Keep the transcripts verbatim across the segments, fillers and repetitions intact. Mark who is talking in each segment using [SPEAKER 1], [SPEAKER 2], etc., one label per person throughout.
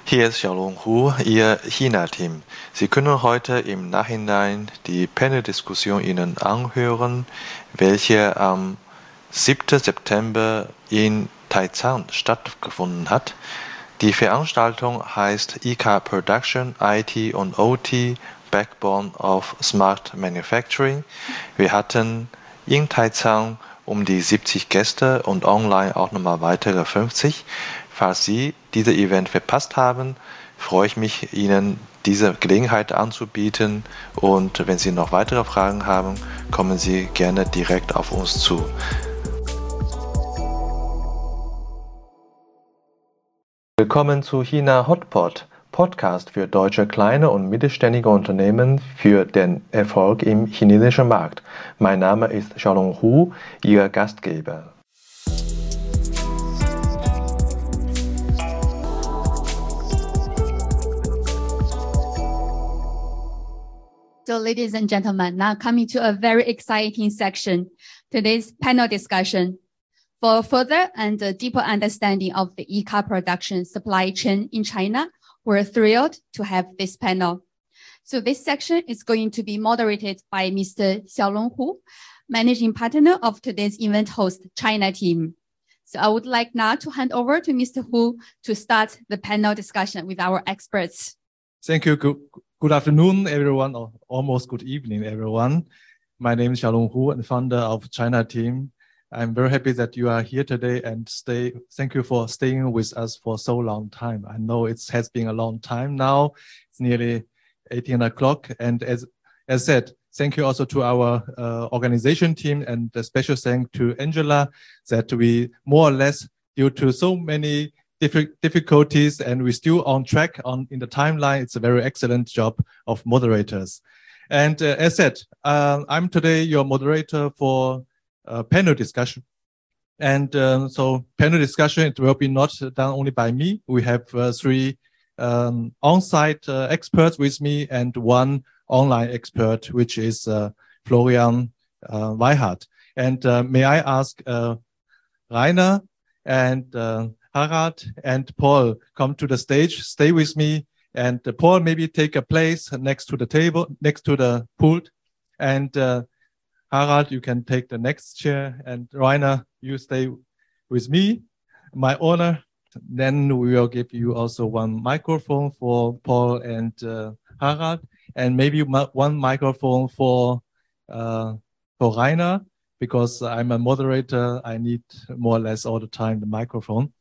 [SPEAKER 1] Hier ist Xiaolong Hu, Ihr China-Team. Sie können heute im Nachhinein die Panel-Diskussion Ihnen anhören, welche am siebten September in Taicang stattgefunden hat. Die Veranstaltung heißt I K Production, I T und O T, Backbone of Smart Manufacturing. Wir hatten in Taicang um die siebzig Gäste und online auch nochmal weitere fünfzig. Falls Sie dieses Event verpasst haben, freue ich mich, Ihnen diese Gelegenheit anzubieten. Und wenn Sie noch weitere Fragen haben, kommen Sie gerne direkt auf uns zu. Willkommen zu China Hotpot, Podcast für deutsche kleine und mittelständige Unternehmen für den Erfolg im chinesischen Markt. Mein Name ist Xiaolong Hu, Ihr Gastgeber.
[SPEAKER 2] So, ladies and gentlemen, now coming to a very exciting section, today's panel discussion. For further and a deeper understanding of the e-car production supply chain in China, we're thrilled to have this panel. So this section is going to be moderated by Mister Xiaolong Hu, managing partner of today's event host, China Team. So I would like now to hand over to Mister Hu to start the panel discussion with our experts.
[SPEAKER 3] Thank you. Good, good afternoon, everyone, or almost good evening, everyone. My name is Xiaolong Hu, and founder of China Team. I'm very happy that you are here today and stay. Thank you for staying with us for so long time. I know it has been a long time now. It's nearly eighteen o'clock. And as, as said, thank you also to our uh, organization team, and a special thank to Angela that we more or less, due to so many difficulties, and we're still on track on in the timeline. It's a very excellent job of moderators. And uh, as said, uh, I'm today your moderator for uh, panel discussion. And um, so panel discussion, it will be not done only by me. We have uh, three um, on-site uh, experts with me and one online expert, which is uh, Florian uh, Weihart. And uh, may I ask uh, Rainer and uh, Harald and Paul come to the stage, stay with me, and uh, Paul maybe take a place next to the table, next to the pult, and uh, Harald, you can take the next chair, and Rainer, you stay with me, my honor. Then we will give you also one microphone for Paul and uh, Harald, and maybe one microphone for uh, for Rainer, because I'm a moderator. I need more or less all the time the microphone.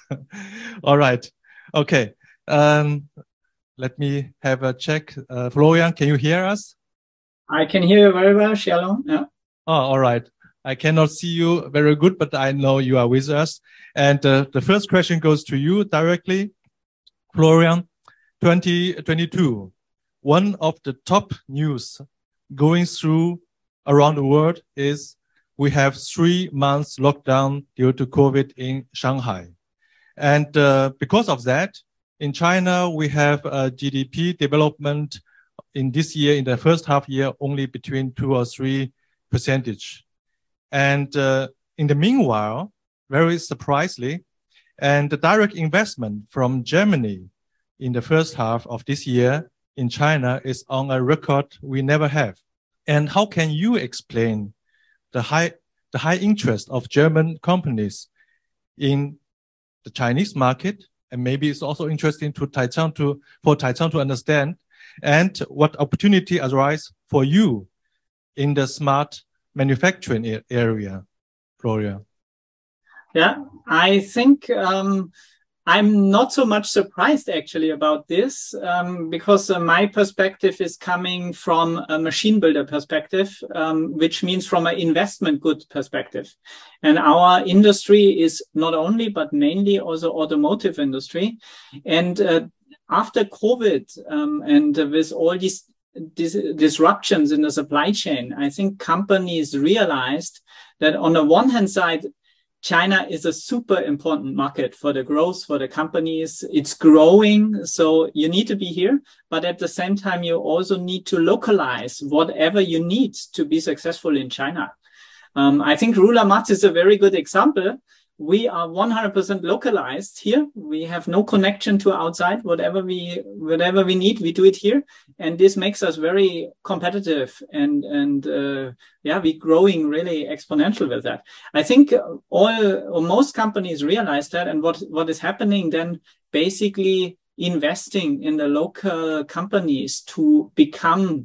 [SPEAKER 3] All right. Okay. Um, let me have a check. Uh, Florian, can you hear us?
[SPEAKER 4] I can hear you very well, Xiaolong. Yeah.
[SPEAKER 3] Oh, all right. I cannot see you very good, but I know you are with us. And uh, the first question goes to you directly. Florian, twenty twenty-two. One of the top news going through around the world is we have three months lockdown due to COVID in Shanghai. And uh, because of that, in China, we have a G D P development in this year, in the first half year, only between two or three percentage. And uh, in the meanwhile, very surprisingly, and the direct investment from Germany in the first half of this year in China is on a record we never have. And how can you explain the high, the high interest of German companies in the Chinese market? And maybe it's also interesting to Taicang to, for Taicang to understand, and what opportunity arise for you in the smart manufacturing area, Florian?
[SPEAKER 4] Yeah, I think um, I'm not so much surprised actually about this um, because uh, my perspective is coming from a machine builder perspective, um, which means from an investment good perspective. And our industry is not only, but mainly also automotive industry. And uh, after COVID um, and uh, with all these dis disruptions in the supply chain, I think companies realized that on the one hand side, China is a super important market for the growth, for the companies. It's growing, so you need to be here. But at the same time, you also need to localize whatever you need to be successful in China. Um, I think Rula Mats is a very good example. we are one hundred percent localized here. We have no connection to outside. Whatever we whatever we need, we do it here, and this makes us very competitive. And and uh, yeah, we're growing really exponential with that. I think all or most companies realize that, and what what is happening then, basically investing in the local companies to become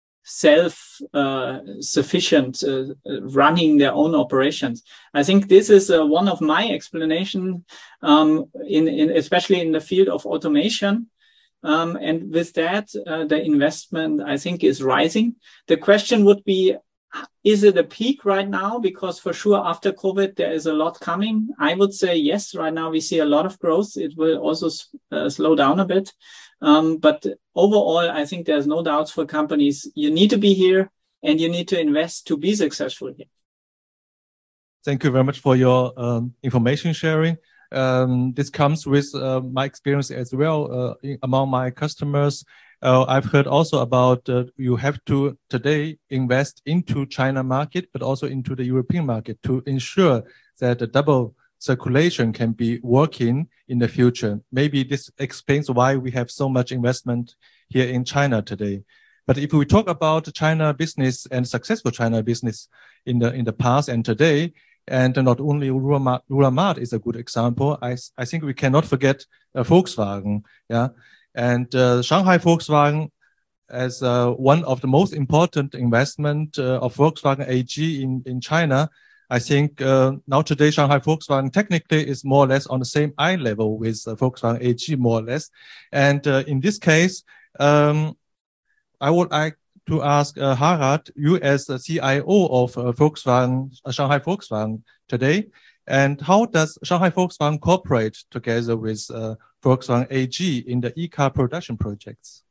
[SPEAKER 4] self-sufficient, uh, uh, running their own operations. I think this is uh, one of my explanation, um, in, in especially in the field of automation. Um, and with that, uh, the investment, I think, is rising. The question would be, is it a peak right now? Because for sure, after COVID, there is a lot coming. I would say yes. Right now, we see a lot of growth. It will also uh, slow down a bit. Um, but overall, I think there's no doubts for companies. You need to be here and you need to invest to be successful here.
[SPEAKER 3] Thank you very much for your um, information sharing. Um, this comes with uh, my experience as well uh, in, among my customers. Uh, I've heard also about uh, you have to today invest into China market, but also into the European market to ensure that the double circulation can be working in the future. Maybe this explains why we have so much investment here in China today. But if we talk about China business and successful China business in the in the past and today, and not only Ruralmart is a good example, I, I think we cannot forget uh, Volkswagen. Yeah, and uh, Shanghai Volkswagen as uh, one of the most important investment uh, of Volkswagen A G in in China. I think uh, now today Shanghai Volkswagen technically is more or less on the same eye level with uh, Volkswagen A G more or less. And uh, in this case, um, I would like to ask uh, Harald, you as the C I O of uh, Volkswagen, uh, Shanghai Volkswagen today, and how does Shanghai Volkswagen cooperate together with uh, Volkswagen A G in the e-car production projects?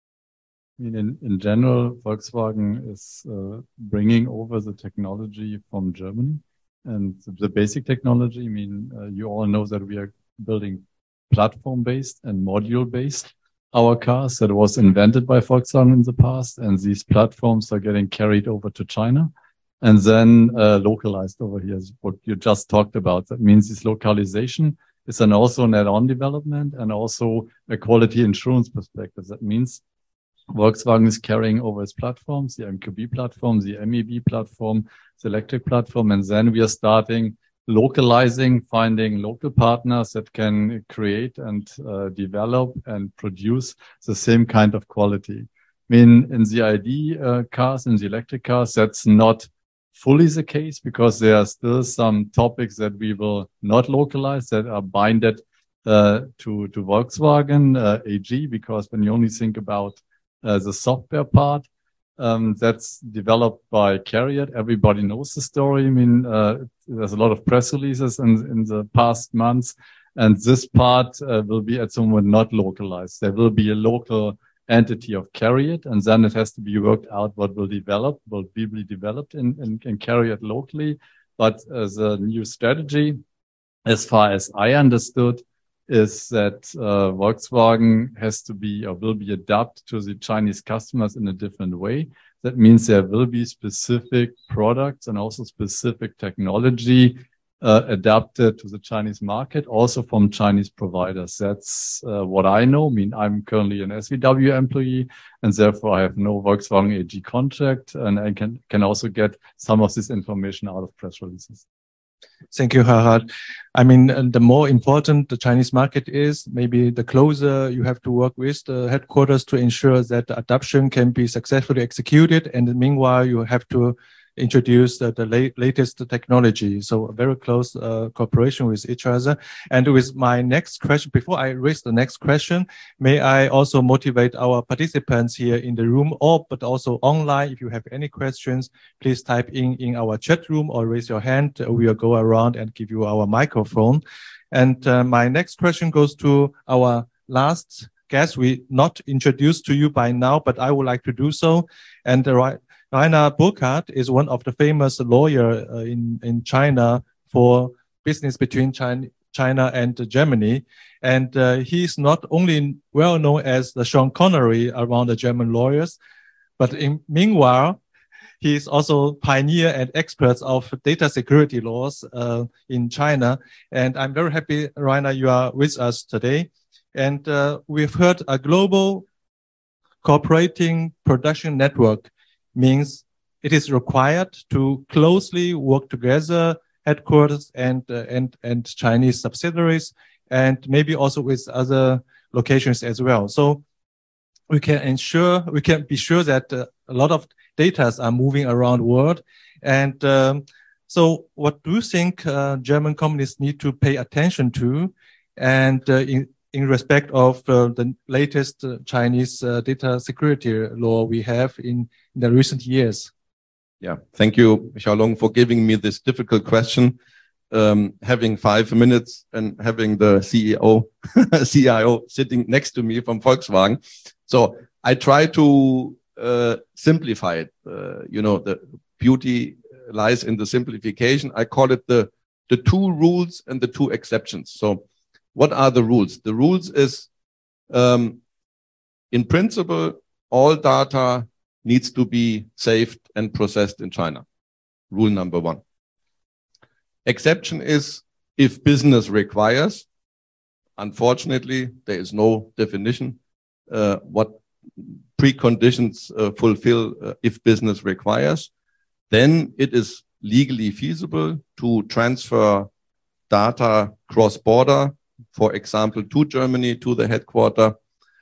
[SPEAKER 5] I mean, in, in general, Volkswagen is uh, bringing over the technology from Germany, and the basic technology. I mean, uh, you all know that we are building platform-based and module-based our cars that was invented by Volkswagen in the past, and these platforms are getting carried over to China and then uh, localized over here, is what you just talked about. That means this localization is then also an add-on development and also a quality insurance perspective. That means Volkswagen is carrying over its platforms, the M Q B platform, the M E B platform, the electric platform, and then we are starting localizing, finding local partners that can create and uh, develop and produce the same kind of quality. I mean, in the I D uh, cars, in the electric cars, that's not fully the case because there are still some topics that we will not localize that are binded uh, to, to Volkswagen uh, A G, because when you only think about Uh, the software part, um, that's developed by CARIAD. Everybody knows the story. I mean, uh, there's a lot of press releases in, in the past months, and this part uh, will be at some point not localized. There will be a local entity of CARIAD, and then it has to be worked out what will develop, will be developed in, in, in CARIAD locally. But as a new strategy, as far as I understood, is that uh, Volkswagen has to be or will be adapted to the Chinese customers in a different way. That means there will be specific products and also specific technology uh, adapted to the Chinese market, also from Chinese providers. That's uh, what I know. I mean, I'm currently an S V W employee, and therefore I have no Volkswagen A G contract, and I can, can also get some of this information out of press releases.
[SPEAKER 3] Thank you, Harald. I mean, the more important the Chinese market is, maybe the closer you have to work with the headquarters to ensure that the adoption can be successfully executed. And meanwhile, you have to introduce the, the late, latest technology. So a very close uh, cooperation with each other. And with my next question, before I raise the next question, may I also motivate our participants here in the room, or but also online. If you have any questions, please type in in our chat room or raise your hand. We will go around and give you our microphone. And uh, my next question goes to our last guest. We not introduced to you by now, but I would like to do so. And the right. Rainer Burkhardt is one of the famous lawyers uh, in, in China for business between China, China and Germany. And uh, he's not only well known as the Sean Connery around the German lawyers, but in, meanwhile, he is also pioneer and expert of data security laws uh, in China. And I'm very happy, Rainer, you are with us today. And uh, we've heard a global cooperating production network means it is required to closely work together, headquarters and uh, and and Chinese subsidiaries, and maybe also with other locations as well. So we can ensure, we can be sure that uh, a lot of data are moving around the world. And um, so what do you think uh, German companies need to pay attention to, and uh, in in respect of uh, the latest uh, Chinese uh, data security law we have in, in the recent years?
[SPEAKER 6] Yeah, thank you, Xiaolong, for giving me this difficult question. Um, having five minutes and having the C E O, C I O sitting next to me from Volkswagen. So I try to uh, simplify it. Uh, you know, the beauty lies in the simplification. I call it the, the two rules and the two exceptions. So what are the rules? The rules is, um, in principle, all data needs to be saved and processed in China. Rule number one. Exception is if business requires. Unfortunately, there is no definition uh, what preconditions uh, fulfill uh, if business requires. Then it is legally feasible to transfer data cross-border, for example, to Germany, to the headquarter.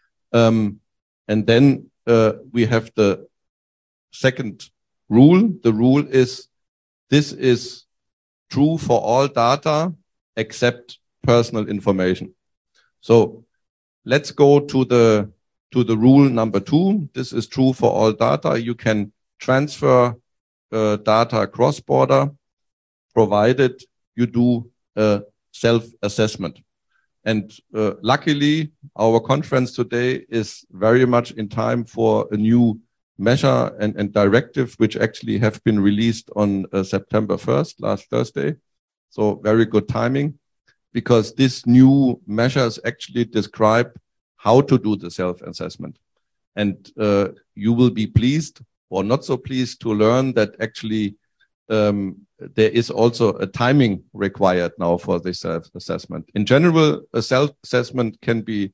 [SPEAKER 6] Um, and then uh, we have the second rule. The rule is this is true for all data except personal information. So let's go to the to the rule number two. This is true for all data. You can transfer uh, data cross-border, provided you do a self-assessment. And uh, luckily, our conference today is very much in time for a new measure and, and directive, which actually have been released on uh, September first, last Thursday. So very good timing, because this new measures actually describe how to do the self-assessment. And uh, you will be pleased or not so pleased to learn that actually um, there is also a timing required now for this self-assessment. In general, a self-assessment can be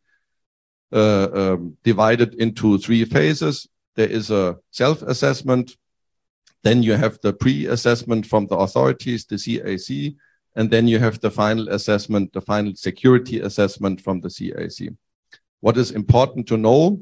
[SPEAKER 6] uh, um, divided into three phases. There is a self-assessment, then you have the pre-assessment from the authorities, the C A C, and then you have the final assessment, the final security assessment from the C A C. What is important to know,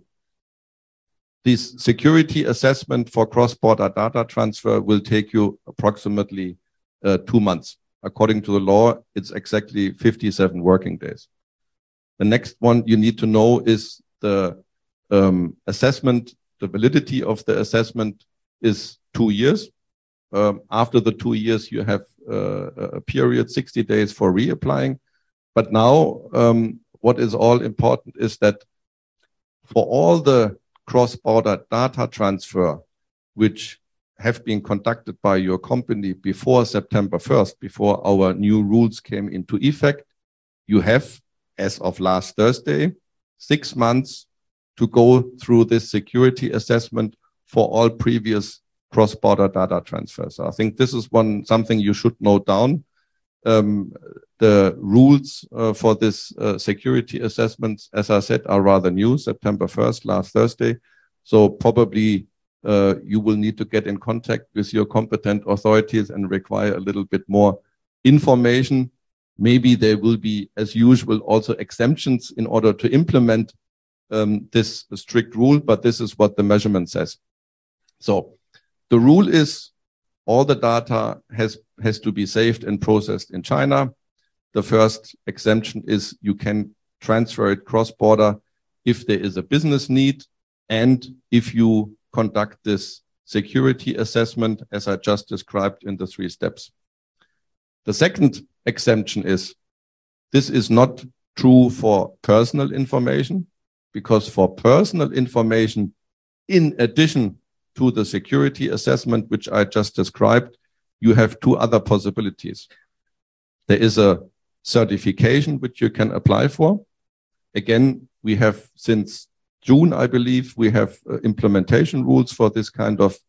[SPEAKER 6] this security assessment for cross-border data transfer will take you approximately uh, two months. According to the law, it's exactly fifty-seven working days. The next one you need to know is the um, assessment. The validity of the assessment is two years. Um, after the two years, you have uh, a period, sixty days for reapplying. But now, um, what is all important is that for all the cross-border data transfer, which have been conducted by your company before September first, before our new rules came into effect, you have, as of last Thursday, six months to go through this security assessment for all previous cross-border data transfers. So I think this is one something you should note down. Um, the rules uh, for this uh, security assessments, as I said, are rather new, September first, last Thursday. So probably uh, you will need to get in contact with your competent authorities and require a little bit more information. Maybe there will be, as usual, also exemptions in order to implement um, this strict rule, but this is what the measurement says. So the rule is all the data has, has to be saved and processed in China. The first exemption is you can transfer it cross-border if there is a business need and if you conduct this security assessment, as I just described in the three steps. The second exemption is this is not true for personal information, because for personal information, in addition to the security assessment, which I just described, you have two other possibilities. There is a certification which you can apply for. Again, we have since June, I believe, we have uh, implementation rules for this kind of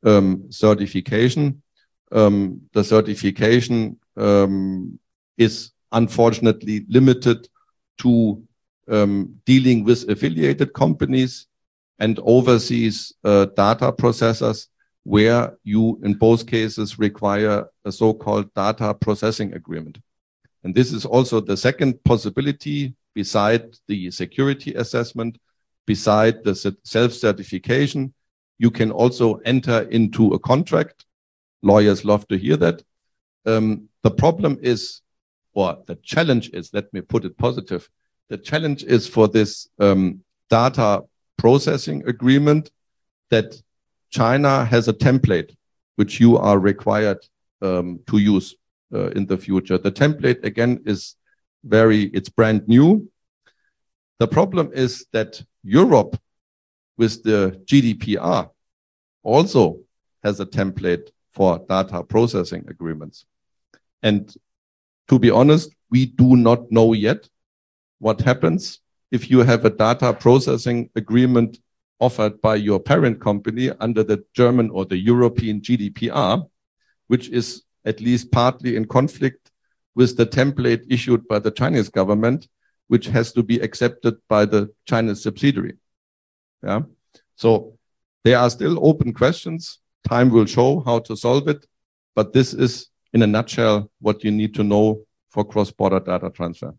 [SPEAKER 6] um, certification. Um, the certification um, is unfortunately limited to um, dealing with affiliated companies and overseas uh, data processors, where you, in both cases, require a so-called data processing agreement. And this is also the second possibility, beside the security assessment, beside the self-certification. You can also enter into a contract. Lawyers love to hear that. Um, the problem is, or the challenge is, let me put it positive, the challenge is for this um, data processing agreement that China has a template which you are required um, to use uh, in the future. The template, again, is very, it's brand new. The problem is that Europe, with the G D P R, also has a template for data processing agreements. And to be honest, we do not know yet what happens if you have a data processing agreement offered by your parent company under the German or the European G D P R, which is at least partly in conflict with the template issued by the Chinese government, which has to be accepted by the Chinese subsidiary. Yeah. So there are still open questions. Time will show how to solve it. But this is, in a nutshell, what you need to know for cross-border data transfer.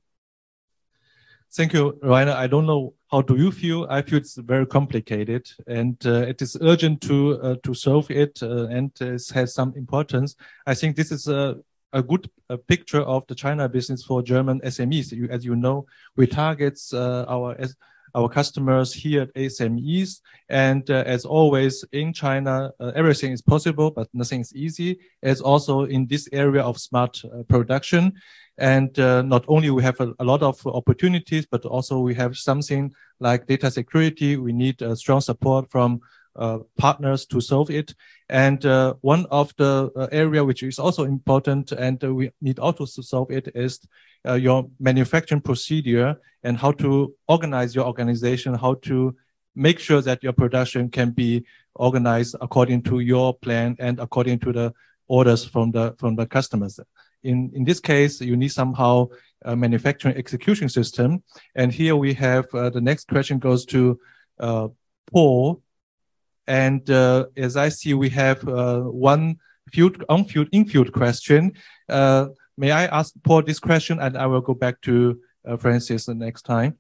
[SPEAKER 3] Thank you, Rainer. I don't know, how do you feel? I feel it's very complicated, and uh, it is urgent to uh, to solve it, uh, and uh, it has some importance. I think this is a a good uh, picture of the China business for German S M Es. You, as you know, we target uh, our our customers here at S M Es, and uh, as always in China, uh, everything is possible, but nothing is easy. As also in this area of smart uh, production. And uh, not only we have a, a lot of opportunities, but also we have something like data security. We need uh, strong support from uh, partners to solve it. And uh, one of the uh, area which is also important, and uh, we need also to solve it, is uh, your manufacturing procedure and how to organize your organization, how to make sure that your production can be organized according to your plan and according to the orders from the from the customers. In, in this case, you need somehow a manufacturing execution system. And here we have uh, the next question goes to uh, Paul. And uh, as I see, we have uh, one field, on-field, in-field question. Uh, may I ask Paul this question, and I will go back to uh, Francis the next time.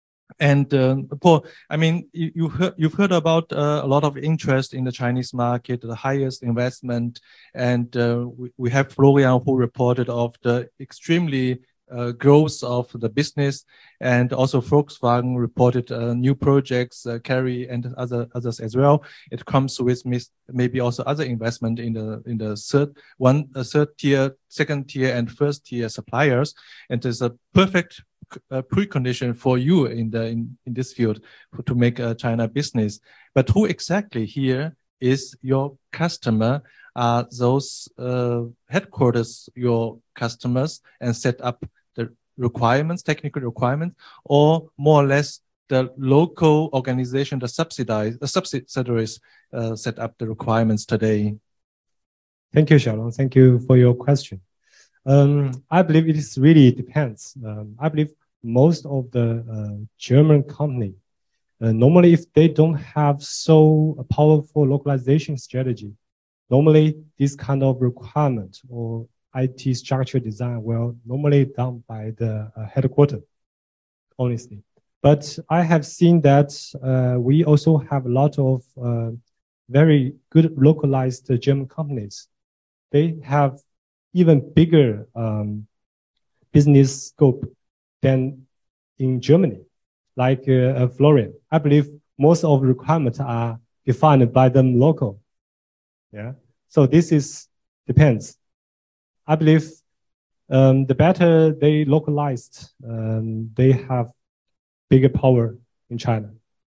[SPEAKER 3] And uh, Paul, I mean, you, you heard, you've heard about uh, a lot of interest in the Chinese market, the highest investment, and uh, we, we have Florian who reported of the extremely uh, growth of the business, and also Volkswagen reported uh, new projects, uh, Carry and other others as well. It comes with maybe also other investment in the in the third one, uh, third tier, second tier, and first tier suppliers, and there's a perfect a precondition for you in the in, in this field for, to make a China business. But who exactly here is your customer? Are those uh, headquarters your customers and set up the requirements, technical requirements, or more or less the local organization, the subsidized, the subsidiaries uh, set up the requirements today?
[SPEAKER 7] Thank you, Xiaolong. Thank you for your question. Um, I believe it is really depends. Um, I believe most of the uh, German company, uh, normally if they don't have so powerful localization strategy, normally this kind of requirement or I T structure design will normally done by the uh, headquarters, honestly. But I have seen that uh, we also have a lot of uh, very good localized German companies. They have even bigger um, business scope than in Germany, like uh, Florian. I believe most of the requirements are defined by them local. Yeah. So this is depends. I believe um, the better they localized, um, they have bigger power in China.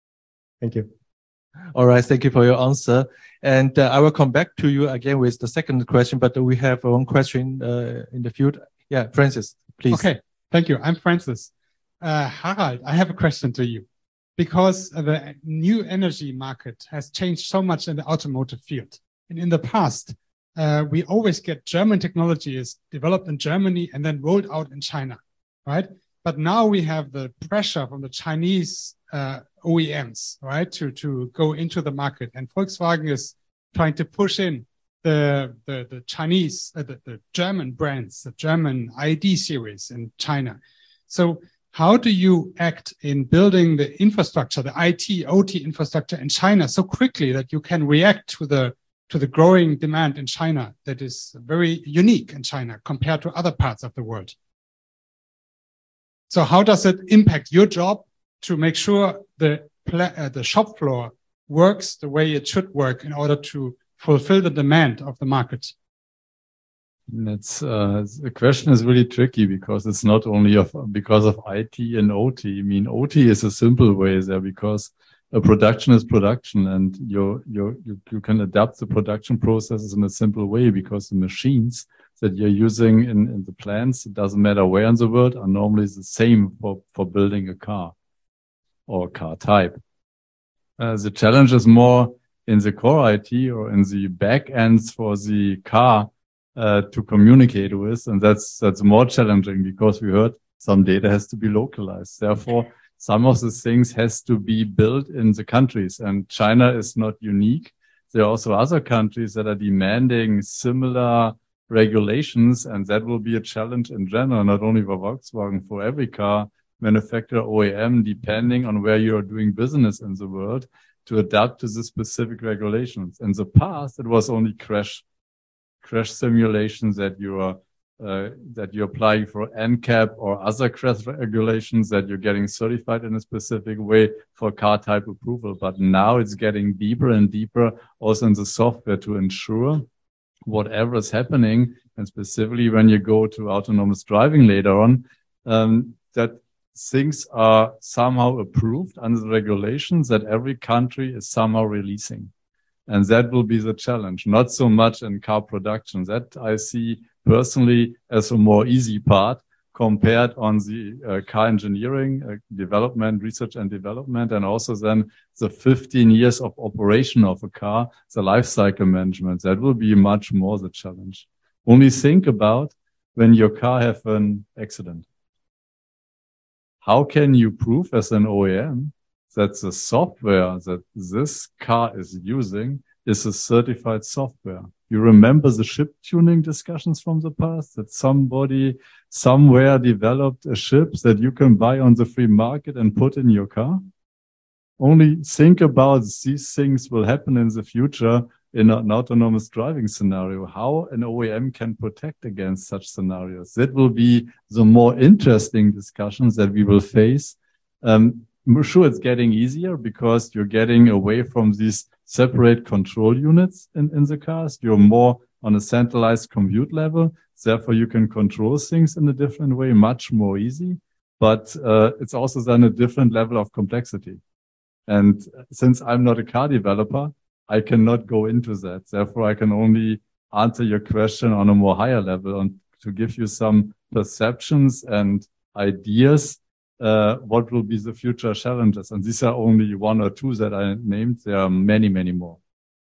[SPEAKER 7] Thank you.
[SPEAKER 3] All right, thank you for your answer. And uh, I will come back to you again with the second question, but we have one question uh, in the field. Yeah, Francis, please.
[SPEAKER 8] Okay, thank you. I'm Francis. Uh, Harald, I have a question to you. Because the new energy market has changed so much in the automotive field. And in the past, uh, we always get German technologies developed in Germany and then rolled out in China, right? But now we have the pressure from the Chinese uh, O E Ms, right, to, to go into the market. And Volkswagen is trying to push in the, the, the Chinese, uh, the, the German brands, the German I D series in China. So how do you act in building the infrastructure, the I T, O T infrastructure in China so quickly that you can react to the, to the growing demand in China that is very unique in China compared to other parts of the world? So how does it impact your job to make sure the, uh, the shop floor works the way it should work in order to fulfill the demand of the market?
[SPEAKER 5] It's, uh, the question is really tricky because it's not only of, because of I T and O T. I mean, O T is a simple way there because a production is production and you you you you can adapt the production processes in a simple way because the machines that you're using in, in the plants, it doesn't matter where in the world, are normally the same for, for building a car or car type. Uh, the challenge is more in the core I T or in the back ends for the car uh, to communicate with. And that's, that's more challenging because we heard some data has to be localized. Therefore, some of the things has to be built in the countries, and China is not unique. There are also other countries that are demanding similar regulations, and that will be a challenge in general, not only for Volkswagen, for every car manufacturer, O E M, depending on where you are doing business in the world, to adapt to the specific regulations. In the past, it was only crash, crash simulations that you are, uh, that you're applying for N CAP or other crash regulations that you're getting certified in a specific way for car type approval. But now it's getting deeper and deeper also in the software to ensure whatever is happening, and specifically when you go to autonomous driving later on, um, that things are somehow approved under the regulations that every country is somehow releasing. And that will be the challenge, not so much in car production. That I see personally as a more easy part compared on the uh, car engineering, uh, development, research and development, and also then the fifteen years of operation of a car, the life cycle management. That will be much more the challenge. Only think about when your car have an accident. How can you prove as an O E M that the software that this car is using is a certified software? You remember the chip tuning discussions from the past, that somebody somewhere developed a chip that you can buy on the free market and put in your car? Only think about these things will happen in the future in an autonomous driving scenario, how an O E M can protect against such scenarios. That will be the more interesting discussions that we will face. Um, I'm sure it's getting easier because you're getting away from these separate control units in, in the cars. You're more on a centralized compute level. Therefore, you can control things in a different way, much more easy. But uh, it's also then a different level of complexity. And since I'm not a car developer, I cannot go into that. Therefore, I can only answer your question on a more higher level and to give you some perceptions and ideas uh, what will be the future challenges. And these are only one or two that I named. There are many, many more.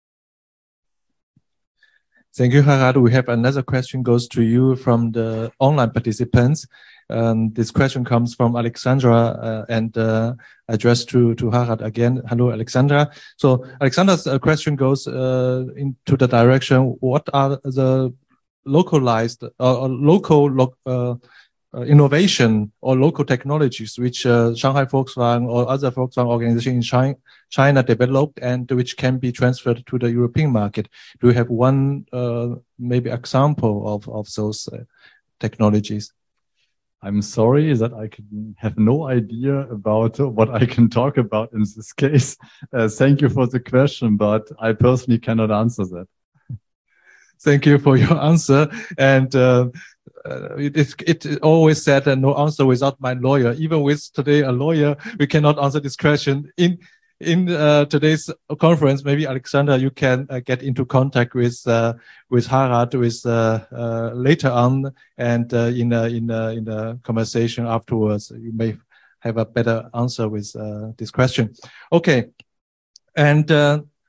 [SPEAKER 3] Thank you, Harald. We have another question goes to you from the online participants. Um, this question comes from Alexandra uh, and uh, addressed to, to Harald again. Hello, Alexandra. So Alexandra's uh, question goes uh, into the direction, what are the localized uh, or local lo uh, uh, innovation or local technologies which uh, Shanghai Volkswagen or other Volkswagen organizations in China, China developed and which can be transferred to the European market? Do you have one uh, maybe example of, of those uh, technologies?
[SPEAKER 5] I'm sorry that I can have no idea about what I can talk about in this case. Uh, thank you for the question, but I personally cannot answer that.
[SPEAKER 3] Thank you for your answer. And uh, uh, it, it, it always said that no answer without my lawyer. Even with today a lawyer, we cannot answer this question. In in uh, today's conference, maybe Alexandra, you can uh, get into contact with uh, with Harald with uh, uh, later on, and uh, in a, in a, in a conversation afterwards, you may have a better answer with uh, this question. Okay, and uh,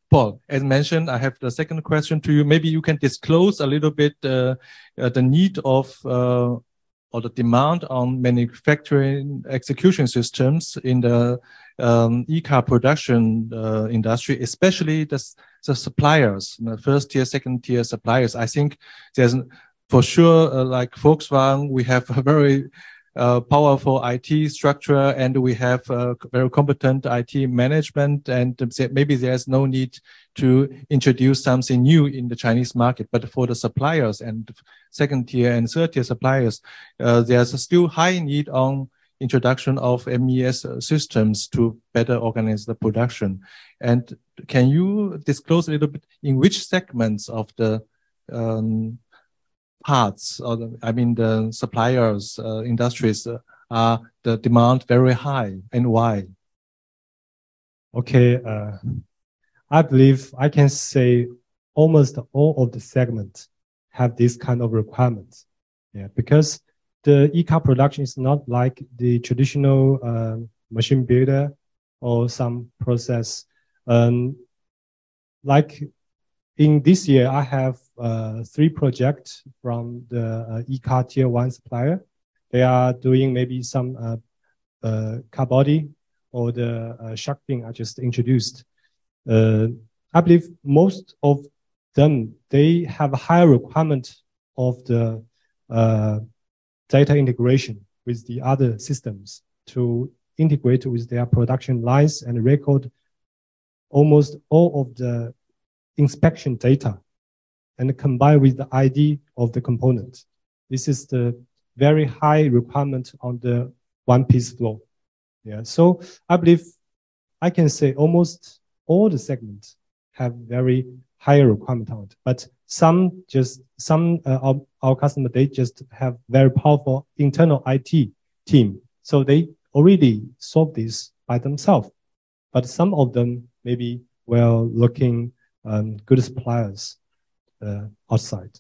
[SPEAKER 3] Paul, as mentioned, I have the second question to you. Maybe you can disclose a little bit uh, uh, the need of uh, or the demand on manufacturing execution systems in the um, e-car production uh, industry, especially the, the suppliers, the first tier, second tier suppliers. I think there's for sure, uh, like Volkswagen, we have a very uh, powerful I T structure, and we have uh, very competent I T management, and maybe there's no need to introduce something new in the Chinese market. But for the suppliers and second tier and third tier suppliers, uh, there's still high need on introduction of M E S systems to better organize the production. And can you disclose a little bit in which segments of the um, parts, or the, I mean the suppliers, uh, industries, uh, are the demand very high, and why?
[SPEAKER 7] Okay, uh, I believe I can say almost all of the segments have this kind of requirements. Yeah, because the e-car production is not like the traditional uh, machine builder or some process. Um, like in this year, I have uh, three projects from the uh, e-car tier one supplier. They are doing maybe some uh, uh, car body or the uh, shark fin I just introduced. Uh, I believe most of them, they have a higher requirement of the uh, data integration with the other systems to integrate with their production lines and record almost all of the inspection data and combine with the I D of the component. This is the very high requirement on the one-piece flow. Yeah, so I believe I can say almost all the segments have very higher requirement on it, but some just, some uh, our, our customer, they just have very powerful internal I T team. So they already solve this by themselves, but some of them maybe were looking um, good suppliers uh, outside.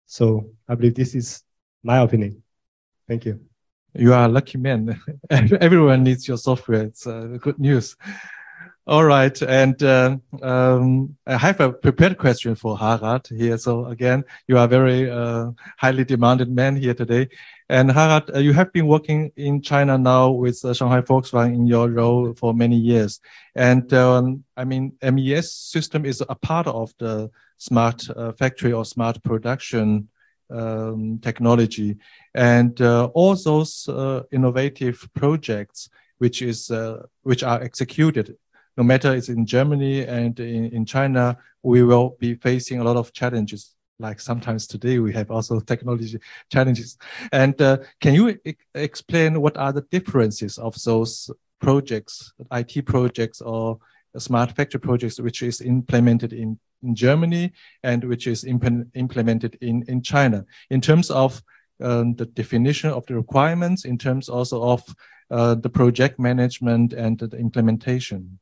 [SPEAKER 7] So I believe this is my opinion. Thank you.
[SPEAKER 3] You are a lucky man. Everyone needs your software. It's uh, good news. All right. And uh, um, I have a prepared question for Harald here. So again, you are a very uh, highly demanded man here today. And Harald, uh, you have been working in China now with uh, Shanghai Volkswagen in your role for many years. And um, I mean, M E S system is a part of the smart uh, factory or smart production um, technology. And uh, all those uh, innovative projects which is uh, which are executed, no matter it's in Germany and in, in China, we will be facing a lot of challenges. Like sometimes today we have also technology challenges. And uh, can you e explain what are the differences of those projects, I T projects or smart factory projects, which is implemented in, in Germany and which is imp implemented in, in China, in terms of um, the definition of the requirements, in terms also of uh, the project management and the implementation?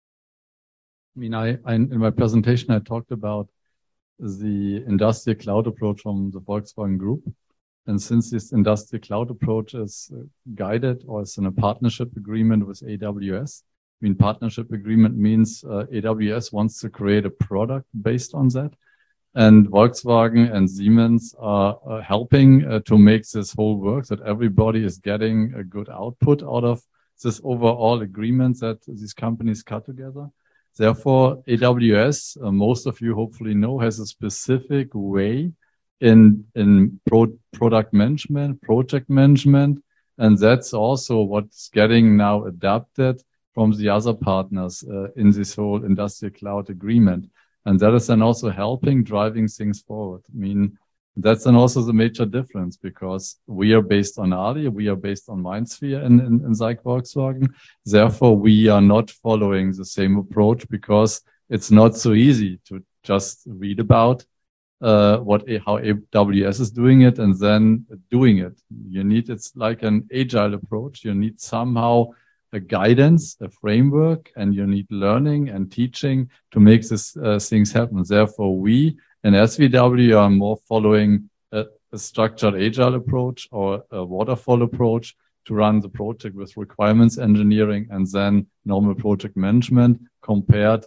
[SPEAKER 5] I mean, I, I in my presentation, I talked about the industrial cloud approach from the Volkswagen Group. And since this industrial cloud approach is guided or is in a partnership agreement with A W S, I mean, partnership agreement means uh, A W S wants to create a product based on that. And Volkswagen and Siemens are uh, helping uh, to make this whole work, that everybody is getting a good output out of this overall agreement that these companies cut together. Therefore, A W S, uh, most of you hopefully know, has a specific way in, in pro product management, project management. And that's also what's getting now adapted from the other partners uh, in this whole industrial cloud agreement. And that is then also helping driving things forward. I mean, that's then also the major difference, because we are based on Ali, we are based on MindSphere in, in, in Zeig Volkswagen. Therefore, we are not following the same approach, because it's not so easy to just read about uh, what how A W S is doing it and then doing it. You need, it's like an agile approach. You need somehow a guidance, a framework, and you need learning and teaching to make these uh, things happen. Therefore, we in S V W are more following a, a structured agile approach or a waterfall approach to run the project with requirements engineering and then normal project management, compared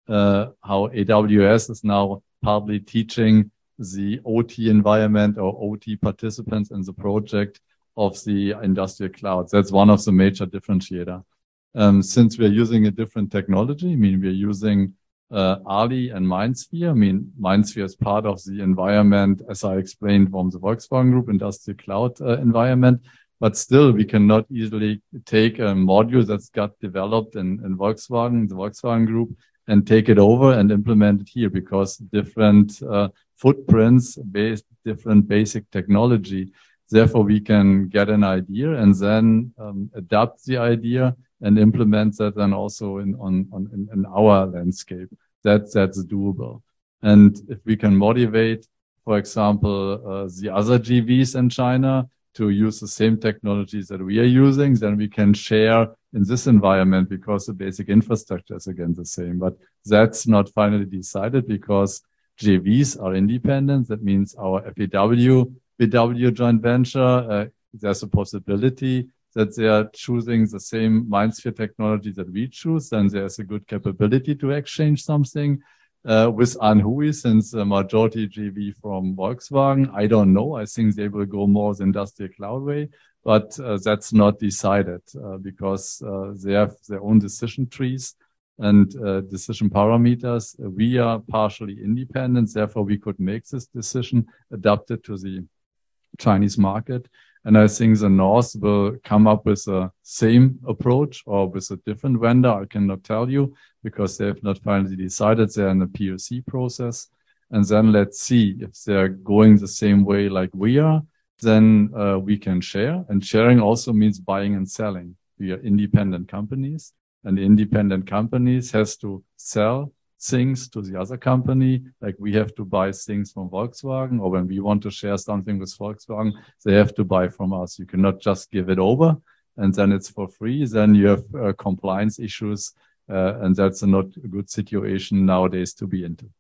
[SPEAKER 5] uh, how A W S is now partly teaching the O T environment or O T participants in the project of the industrial clouds. That's one of the major differentiator. Um, since we're using a different technology, I mean, we're using uh, A L I and MindSphere. I mean, MindSphere is part of the environment, as I explained, from the Volkswagen Group industrial cloud uh, environment. But still, we cannot easily take a module that's got developed in, in Volkswagen, the Volkswagen Group, and take it over and implement it here, because different uh, footprints, based different basic technology. Therefore, we can get an idea and then um, adapt the idea and implement that then also in on, on in, in our landscape. That that's doable. And if we can motivate, for example, uh, the other G Vs in China to use the same technologies that we are using, then we can share in this environment, because the basic infrastructure is again the same. But that's not finally decided, because J Vs are independent. That means our F A W, B W joint venture, uh, there's a possibility that they are choosing the same MindSphere technology that we choose, then there's a good capability to exchange something. Uh, with Anhui, since the majority G V from Volkswagen, I don't know. I think they will go more the industrial cloud way, but uh, that's not decided uh, because uh, they have their own decision trees and uh, decision parameters. We are partially independent, therefore we could make this decision adapted to the Chinese market. And I think the North will come up with the same approach or with a different vendor. I cannot tell you, because they have not finally decided. They're in the P O C process. And then let's see if they're going the same way like we are, then uh, we can share. And sharing also means buying and selling. We are independent companies, and the independent companies has to sell things to the other company. Like we have to buy things from Volkswagen, or when we want to share something with Volkswagen, they have to buy from us. You cannot just give it over and then it's for free. Then you have uh, compliance issues. Uh, and that's a not a good situation nowadays to be into.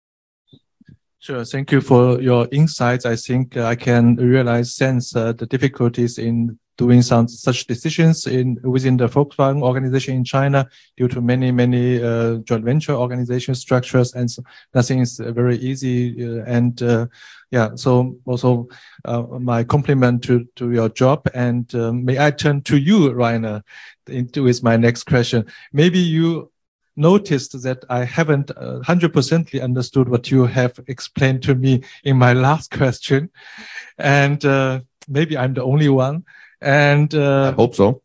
[SPEAKER 3] Sure. Thank you for your insights. I think uh, I can realize, sense uh, the difficulties in doing some such decisions in within the Volkswagen organization in China due to many, many uh, joint venture organization structures. And so nothing is uh, very easy. Uh, and uh, yeah, so also uh, my compliment to, to your job. And uh, may I turn to you, Rainer, into with my next question. Maybe you noticed that I haven't uh, one hundred percent understood what you have explained to me in my last question. And uh, maybe I'm the only one. And uh,
[SPEAKER 6] I hope so.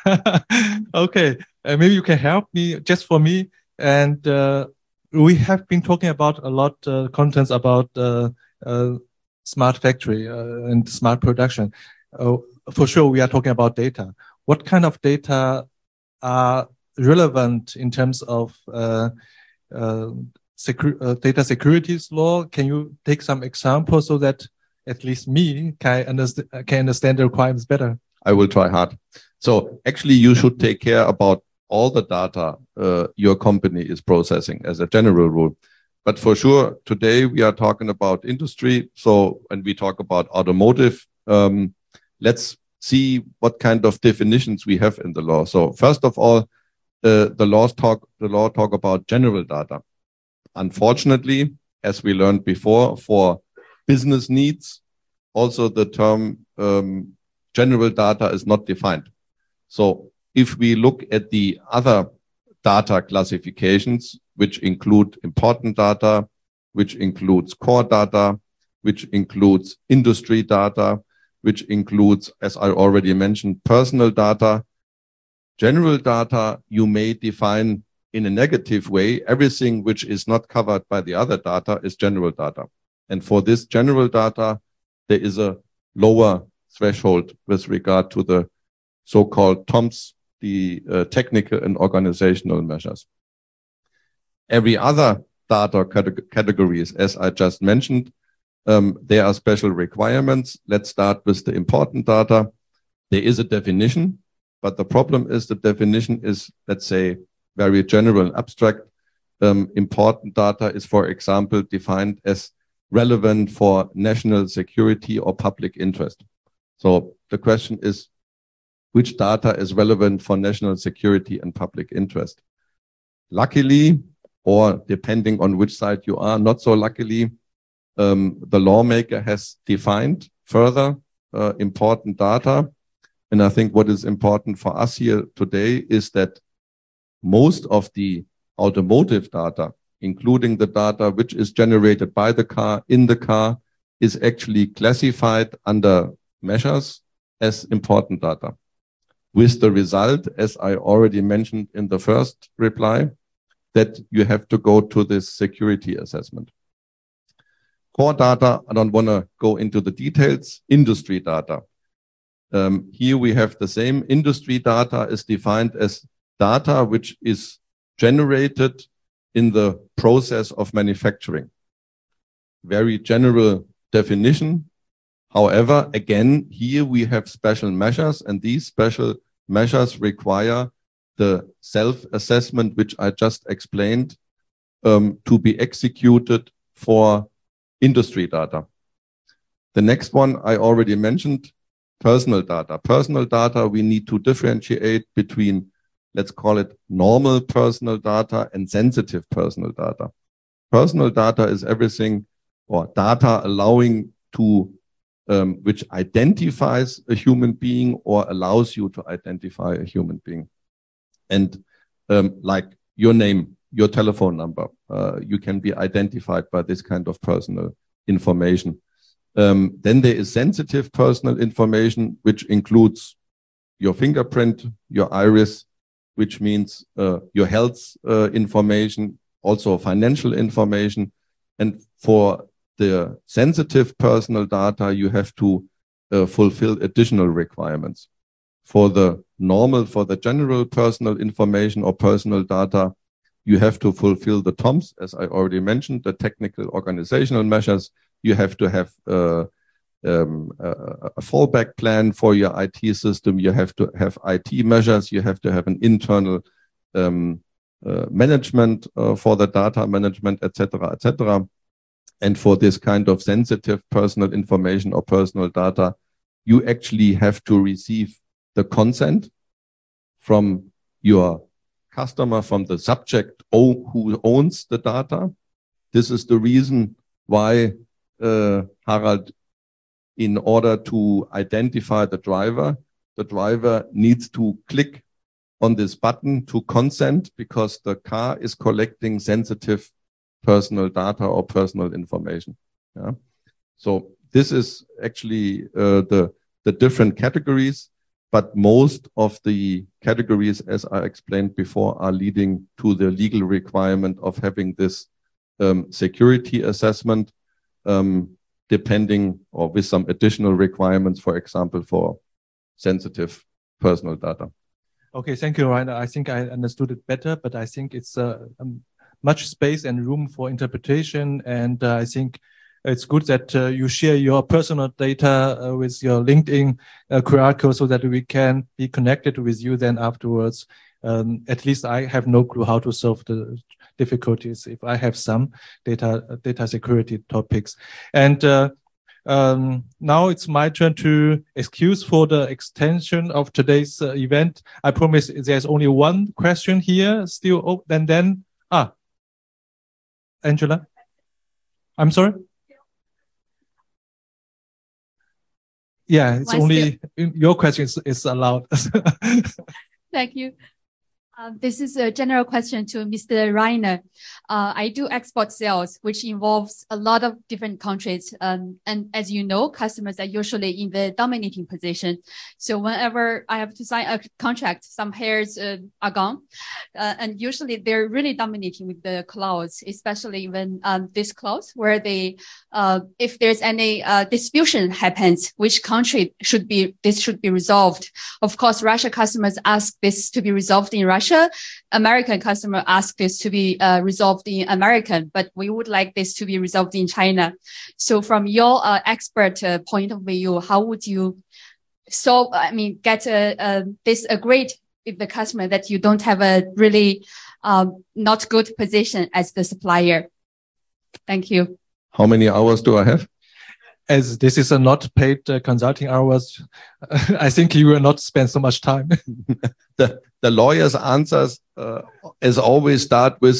[SPEAKER 3] Okay, uh, maybe you can help me just for me. And uh, we have been talking about a lot uh, contents about uh, uh, smart factory uh, and smart production. Uh, for sure, we are talking about data. What kind of data are relevant in terms of uh, uh, secu uh, data securities law? Can you take some examples so that at least me can understand, can understand the requirements better?
[SPEAKER 6] I will try hard. So actually, you should take care about all the data uh, your company is processing as a general rule. But for sure, today we are talking about industry. So when we talk about automotive, um, let's see what kind of definitions we have in the law. So first of all, uh, the laws talk the law talk about general data. Unfortunately, as we learned before, for business needs, also the term um, general data is not defined. So if we look at the other data classifications, which include important data, which includes core data, which includes industry data, which includes, as I already mentioned, personal data, general data, you may define in a negative way. Everything which is not covered by the other data is general data. And for this general data, there is a lower threshold with regard to the so-called T O M S, the uh, technical and organizational measures. Every other data categories, as I just mentioned, um, there are special requirements. Let's start with the important data. There is a definition, but the problem is the definition is, let's say, very general and abstract. Um, important data is, for example, defined as relevant for national security or public interest. So the question is, which data is relevant for national security and public interest? Luckily, or depending on which side you are, not so luckily, um, the lawmaker has defined further uh, important data. And I think what is important for us here today is that most of the automotive data, including the data which is generated by the car, in the car, is actually classified under measures as important data. With the result, as I already mentioned in the first reply, that you have to go to this security assessment. Core data, I don't want to go into the details. Industry data. Um, here we have the same. Industry data is defined as data which is generated in the process of manufacturing. Very general definition. However, again, here we have special measures, and these special measures require the self-assessment, which I just explained, um, to be executed for industry data. The next one I already mentioned, personal data. Personal data, we need to differentiate between, let's call it normal personal data and sensitive personal data. Personal data is everything, or data allowing to, um, which identifies a human being or allows you to identify a human being. And um, like your name, your telephone number, uh, you can be identified by this kind of personal information. Um, then there is sensitive personal information, which includes your fingerprint, your iris, which means uh, your health uh, information, also financial information. And for the sensitive personal data, you have to uh, fulfill additional requirements. For the normal, for the general personal information or personal data, you have to fulfill the T O M S, as I already mentioned, the technical organizational measures. You have to have uh, um, a, a fallback plan for your I T system. You have to have I T measures. You have to have an internal um, uh, management uh, for the data management, et cetera, et cetera. And for this kind of sensitive personal information or personal data, you actually have to receive the consent from your customer, from the subject who owns the data. This is the reason why uh, Harald, in order to identify the driver, the driver needs to click on this button to consent, because the car is collecting sensitive personal data or personal information. Yeah. So this is actually uh, the, the different categories, but most of the categories, as I explained before, are leading to the legal requirement of having this um, security assessment, um, depending or with some additional requirements, for example, for sensitive personal data.
[SPEAKER 3] Okay, thank you, Rainer. I think I understood it better, but I think it's uh, um, much space and room for interpretation. And uh, I think it's good that uh, you share your personal data uh, with your LinkedIn uh, Q R code so that we can be connected with you then afterwards. Um, at least I have no clue how to solve the difficulties if I have some data data security topics. And uh, um, now it's my turn to excuse for the extension of today's uh, event. I promise there's only one question here still. Oh, and then, ah, Angela, I'm sorry. Yeah, it's Why only still? Your question is, is allowed.
[SPEAKER 2] Thank you. Uh, this is a general question to Mister Rainer. Uh, I do export sales, which involves a lot of different countries. Um, and as you know, customers are usually in the dominating position. So whenever I have to sign a contract, some hairs uh, are gone. Uh, and usually they're really dominating with the clause, especially when um, this clause where they, uh, if there's any uh, dispute happens, which country should be, this should be resolved. Of course, Russia customers ask this to be resolved in Russia. American customer ask this to be uh, resolved in American, but we would like this to be resolved in China. So from your uh, expert uh, point of view, how would you solve, I mean, get a, a, this agreed with the customer that you don't have a really um, not good position as the supplier? Thank you.
[SPEAKER 6] How many hours do I have?
[SPEAKER 3] As this is a not paid uh, consulting hours, I think you will not spend so much time.
[SPEAKER 6] the, the lawyer's answers, uh, as always, start with,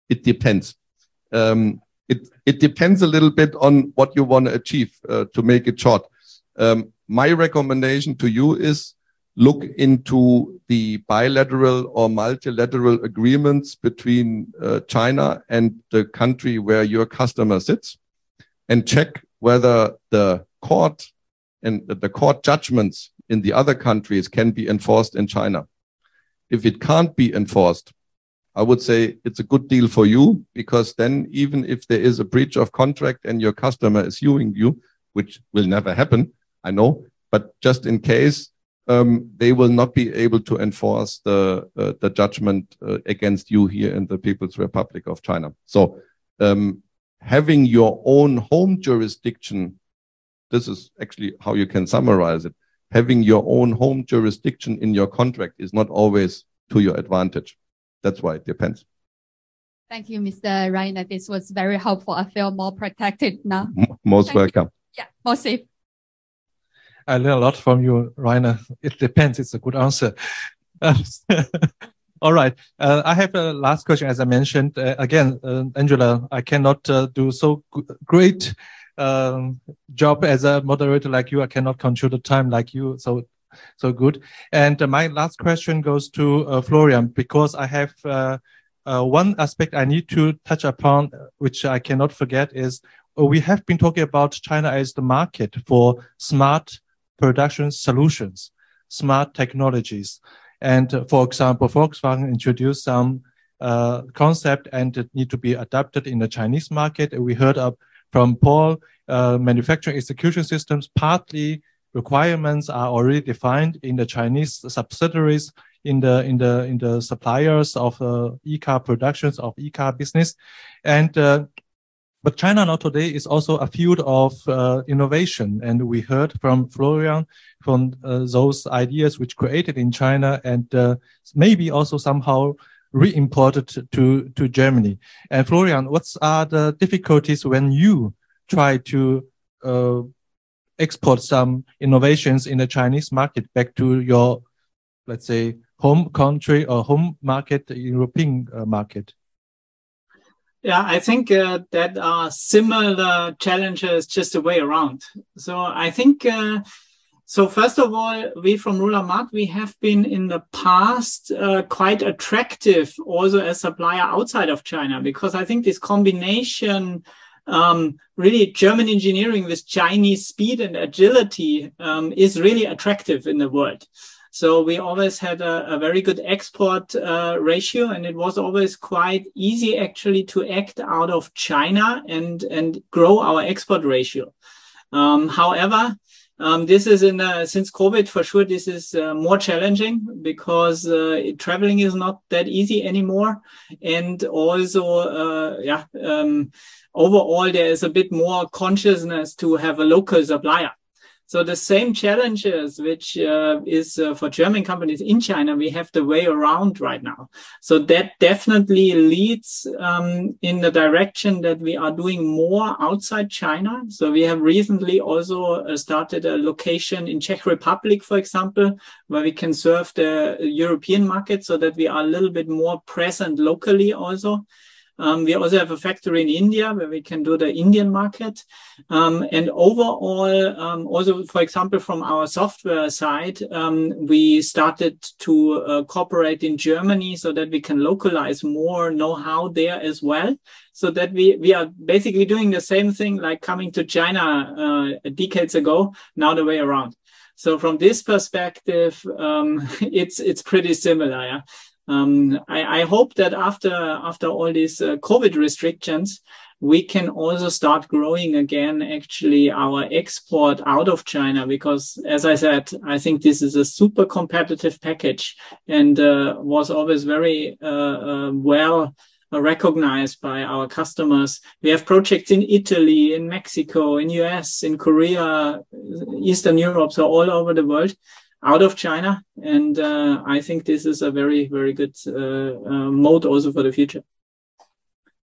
[SPEAKER 6] it depends. Um, it, it depends a little bit on what you want to achieve, uh, to make it short. Um, my recommendation to you is look into the bilateral or multilateral agreements between uh, China and the country where your customer sits, and check whether the court and the court judgments in the other countries can be enforced in China. If it can't be enforced, I would say it's a good deal for you, because then even if there is a breach of contract and your customer is suing you, which will never happen, I know, but just in case, um, they will not be able to enforce the, uh, the judgment uh, against you here in the People's Republic of China. So um, having your own home jurisdiction, this is actually how you can summarize it. Having your own home jurisdiction in your contract is not always to your advantage. That's why it depends.
[SPEAKER 2] Thank you, Mister Reiner. This was very helpful. I feel more protected now.
[SPEAKER 6] Most
[SPEAKER 2] Thank
[SPEAKER 6] welcome.
[SPEAKER 2] You. Yeah, more safe.
[SPEAKER 3] I learned a lot from you, Reiner. It depends. It's a good answer. All right. Uh, I have a last question. As I mentioned, uh, again, uh, Angela, I cannot uh, do so great um, job as a moderator like you. I cannot control the time like you. So, so good. And uh, my last question goes to uh, Florian, because I have uh, uh, one aspect I need to touch upon, which I cannot forget, is uh, we have been talking about China as the market for smart production solutions, smart technologies. And uh, for example, Volkswagen introduced some uh, concept and it need to be adapted in the Chinese market. We heard of, from Paul, uh, manufacturing execution systems, partly requirements are already defined in the Chinese subsidiaries, in the in the in the suppliers of uh, e-car productions, of e-car business. And uh, But China now today is also a field of uh, innovation. And we heard from Florian, from uh, those ideas which created in China and uh, maybe also somehow re-imported to, to Germany. And Florian, what are the difficulties when you try to uh, export some innovations in the Chinese market back to your, let's say, home country or home market, European uh, market?
[SPEAKER 4] Yeah, I think uh, that are similar challenges just the way around. So I think, uh, so first of all, we from Roller Mart, we have been in the past uh, quite attractive also as supplier outside of China, because I think this combination, um, really German engineering with Chinese speed and agility um, is really attractive in the world. So we always had a, a very good export uh, ratio, and it was always quite easy actually to act out of China and, and grow our export ratio. Um, however, um, this is in, uh, since COVID, for sure, this is uh, more challenging because uh, traveling is not that easy anymore. And also, uh, yeah, um, overall, there is a bit more consciousness to have a local supplier. So the same challenges, which uh, is uh, for German companies in China, we have the way around right now. So that definitely leads um, in the direction that we are doing more outside China. So we have recently also uh, started a location in Czech Republic, for example, where we can serve the European market so that we are a little bit more present locally also. Um, we also have a factory in India where we can do the Indian market. Um, and overall, um, also, for example, from our software side, um, we started to uh, cooperate in Germany so that we can localize more know-how there as well. So that we, we are basically doing the same thing like coming to China uh, decades ago, now the way around. So from this perspective, um, it's, it's pretty similar. Yeah? Um, I, I hope that after after all these uh, COVID restrictions, we can also start growing again, actually, our export out of China, because, as I said, I think this is a super competitive package and uh, was always very uh, uh, well recognized by our customers. We have projects in Italy, in Mexico, in U S, in Korea, Eastern Europe, so all over the world, out of China. And uh, I think this is a very, very good uh, uh, mode also for the future.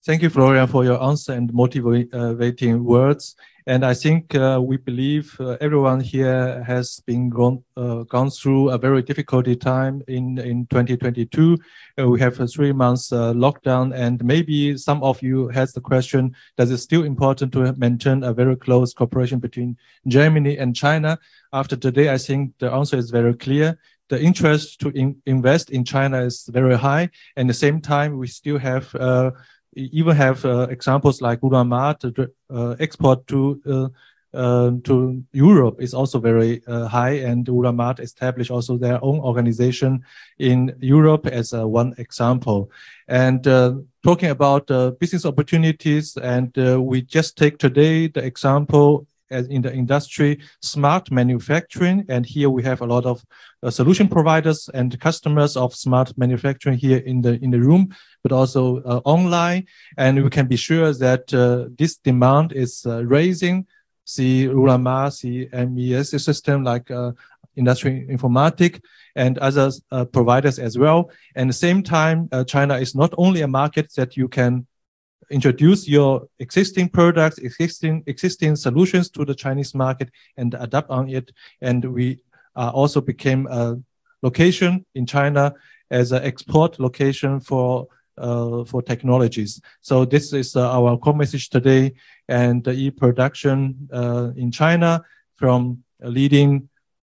[SPEAKER 3] Thank you, Florian, for your answer and motivating words. And I think uh, we believe uh, everyone here has been gone, uh, gone through a very difficult time in, in twenty twenty-two. Uh, we have a three months uh, lockdown, and maybe some of you has the question, does it still important to maintain a very close cooperation between Germany and China? After today, I think the answer is very clear. The interest to in invest in China is very high. And at the same time, we still have uh, even have uh, examples like Huramart, the uh, export to uh, uh, to Europe is also very uh, high, and Huramart established also their own organization in Europe as uh, one example. And uh, talking about uh, business opportunities, and uh, we just take today the example as in the industry, smart manufacturing. And here we have a lot of uh, solution providers and customers of smart manufacturing here in the in the room, but also uh, online. And we can be sure that uh, this demand is uh, raising. See Huramart, see M E S system like uh, Industry Informatics and other uh, providers as well. And at the same time, uh, China is not only a market that you can introduce your existing products, existing existing solutions to the Chinese market and adapt on it. And we uh, also became a location in China as an export location for uh, for technologies. So this is uh, our core message today. And the e-production uh, in China, from a leading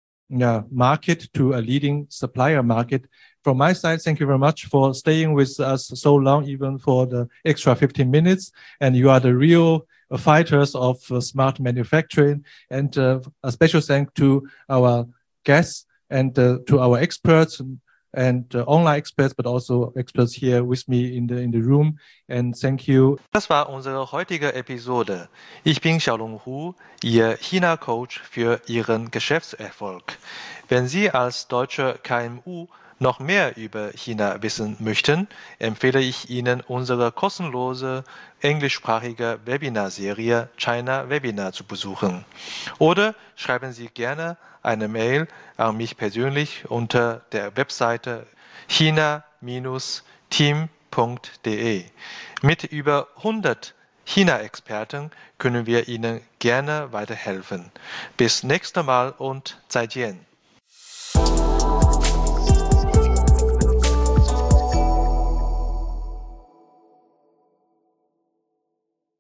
[SPEAKER 3] uh, market to a leading supplier market. From my side, thank you very much for staying with us so long, even for the extra fifteen minutes. And you are the real uh, fighters of uh, smart manufacturing. And uh, a special thank to our guests and uh, to our experts and, and uh, online experts, but also experts here with me in the in the room. And thank you.
[SPEAKER 1] Das war unsere heutige Episode. Ich bin Xiaolong Hu, Ihr China-Coach für Ihren Geschäftserfolg. Wenn Sie als deutsche K M U noch mehr über China wissen möchten, empfehle ich Ihnen unsere kostenlose englischsprachige Webinarserie China Webinar zu besuchen. Oder schreiben Sie gerne eine Mail an mich persönlich unter der Webseite china Bindestrich team punkt de. Mit über hundert China-Experten können wir Ihnen gerne weiterhelfen. Bis nächstes Mal und 再见.